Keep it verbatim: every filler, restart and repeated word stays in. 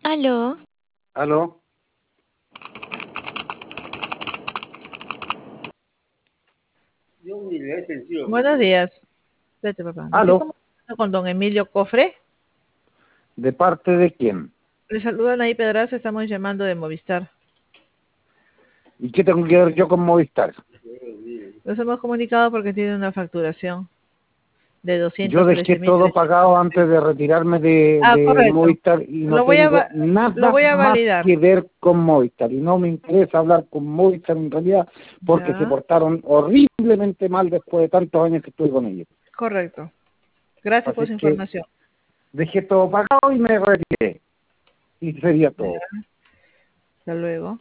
Aló. ¿Aló? Buenos días. Vete, papá. Me estoy ¿Aló? comunicando con don Emilio Cofre. ¿De parte de quién? Le saludan ahí, Pedraza. Estamos llamando de Movistar. ¿Y qué tengo que ver yo con Movistar? Nos hemos comunicado porque tiene una facturación de Yo doscientos dejé trece mil todo trescientos pagado noventa y antes de nueve. retirarme de, Ah, de correcto. Movistar y no Lo voy a, tengo va- lo nada voy a más validar. que ver con Movistar. Y no me interesa hablar con Movistar en realidad porque se Ya, portaron horriblemente mal después de tantos años que estuve con ellos. correcto. Gracias Así por es su que información. dejé todo pagado y me retiré. Y sería Ya, todo. hasta luego.